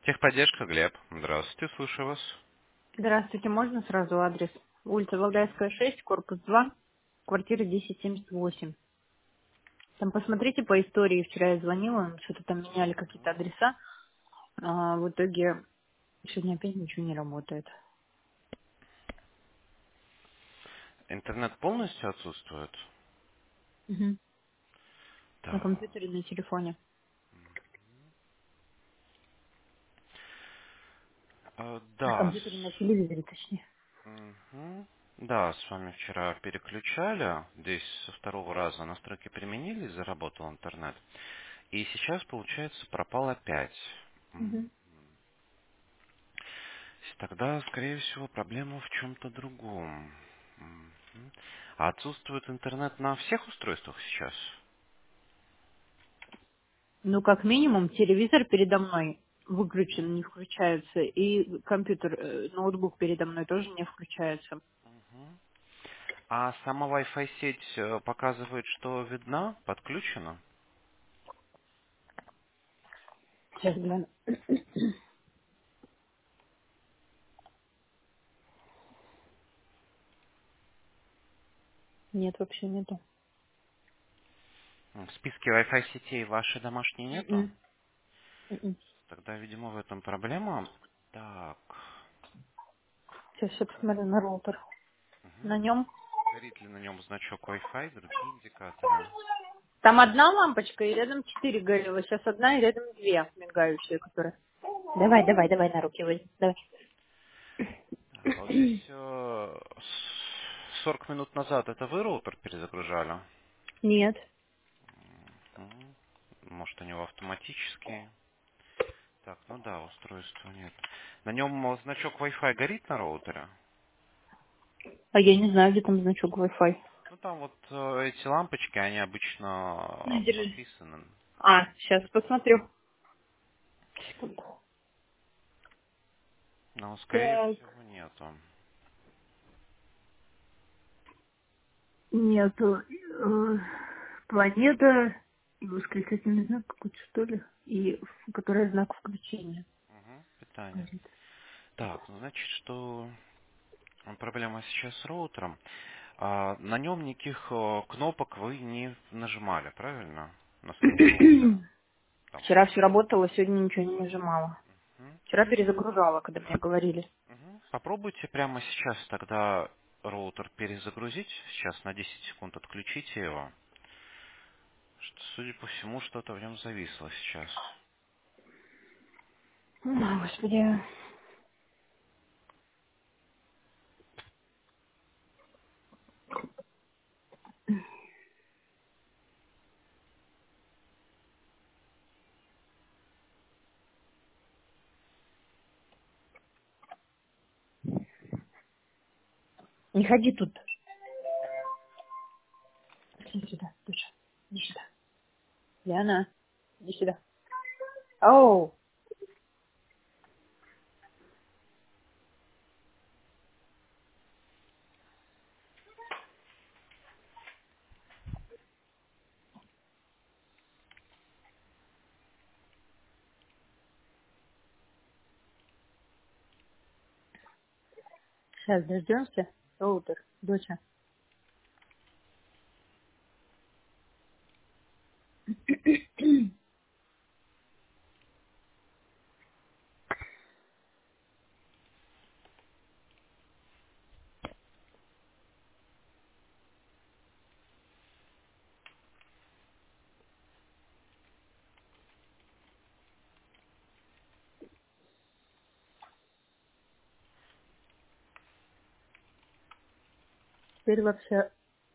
Техподдержка, Глеб. Здравствуйте, слушаю вас. Здравствуйте, можно сразу адрес? Улица Валдайская, 6, корпус 2, квартира 1078. Там посмотрите по истории, вчера я звонила, что-то там меняли какие-то адреса, а в итоге сегодня опять ничего не работает. Интернет полностью отсутствует? Мгм. На Да. компьютере, на телефоне. На Да. компьютере, на телевизоре, точнее. Мгм. Да, с вами вчера переключали. Здесь со второго раза настройки применили, заработал интернет. И сейчас, получается, пропал опять. Мгм. Тогда, скорее всего, проблема в чем-то другом. Мгм. А отсутствует интернет на всех устройствах сейчас? Ну, как минимум, телевизор передо мной выключен, не включается, и компьютер, ноутбук передо мной тоже не включается. Мгм. А сама Wi-Fi сеть показывает, что видна, подключена? Сейчас гляну. Нет, вообще нету. В списке Wi-Fi сетей вашей домашней нету? М-м. М-м. Тогда, видимо, в этом проблема. Так. Сейчас я посмотрю на роутер. На Мгм. нем. Горит ли на нем значок Wi-Fi, другие индикаторы? Там одна лампочка, и рядом 4 горело. Сейчас одна, и рядом две мигающие, которые. Давай, давай, давай на руки возьми. Давай. Так, а вот здесь 40 минут назад это вы роутер перезагружали? Нет. Мгм. Может, они автоматические? Так, ну да, устройства нет. На нем значок Wi-Fi горит на роутере? А я не знаю, где там значок Wi-Fi. Ну там вот эти лампочки, они На, обычно держи. подписаны. А, сейчас посмотрю. Секунду. Но, скорее Так. всего, нету. Нету. Планета и восклицательный знак какой-то, что ли? И который знак включения. Мгм, питание. Горит. Так, ну значит, что проблема сейчас с роутером. На нем никаких кнопок вы не нажимали, правильно? Настройки роутера. Там Вчера все работало, сегодня ничего не нажимала. Мгм. Вчера перезагружала, когда мне говорили. Мгм. Попробуйте прямо сейчас тогда роутер перезагрузить. Сейчас на 10 секунд отключите его. Что, судя по всему, что-то в нем зависло сейчас. О, Господи. Не ходи тут. Иди сюда, доча. Иди сюда. Яна, иди сюда. Оу. Сейчас дождемся. Роутер, доча. Теперь вообще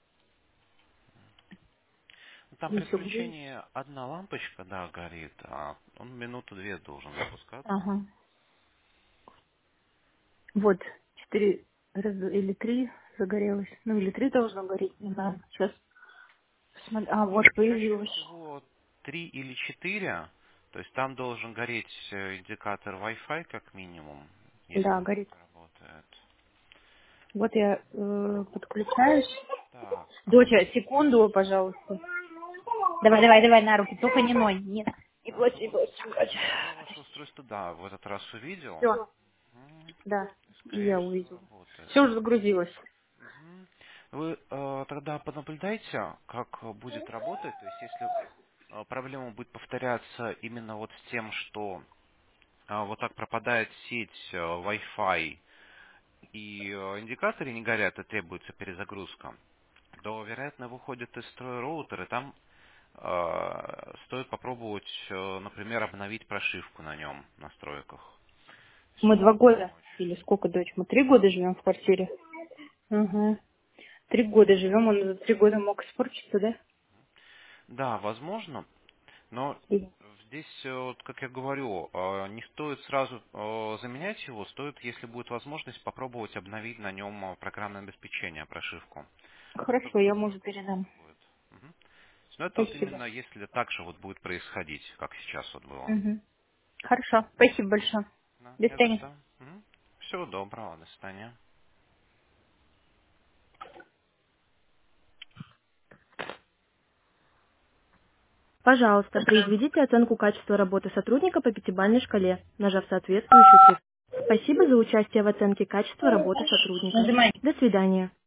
Ну, там при еще будет. включении одна лампочка, да, горит, а он минуту-две должен запускаться. Ага. Вот, 4 или 3 загорелось. Ну, или 3 должно гореть, не знаю. Сейчас посмотрю. А, вот Чаще появилось. всего 3 или 4, то есть там должен гореть индикатор Wi-Fi как минимум, если Да, он горит. работает. Вот я подключаюсь. Так, Доча, секунду, пожалуйста. Давай, давай, давай на руки. Только не ной. Нет. Я ваше устройство, да, в этот раз увидел. Все, М, да, и Скорее я всего, увидела. работает. Все уже загрузилось. Мгм. Вы тогда понаблюдайте, как будет работать. То есть, если проблема будет повторяться именно вот с тем, что вот так пропадает сеть Wi-Fi и индикаторы не горят и требуется перезагрузка, то, вероятно, выходит из строя роутер, и там стоит попробовать, например, обновить прошивку на нем, в настройках. Если Мы 2 может года, помочь. или сколько, дочь? Мы 3 года живем в квартире. Угу. 3 года живем, он за 3 года мог испортиться, да? Да, возможно, но И здесь, вот, как я говорю, не стоит сразу заменять его, стоит, если будет возможность, попробовать обновить на нем программное обеспечение, прошивку. Это Хорошо, я мужу перезагрузку передам. будет. Мгм. Но это вот Спасибо. именно если так же вот будет происходить, как сейчас вот было. Угу. Хорошо, спасибо большое. Да, До не за свидания. что. Всего доброго, до свидания. Пожалуйста, произведите оценку качества работы сотрудника по пятибалльной шкале, нажав соответствующую цифру. Спасибо за участие в оценке качества работы сотрудника. Нажимай. До свидания.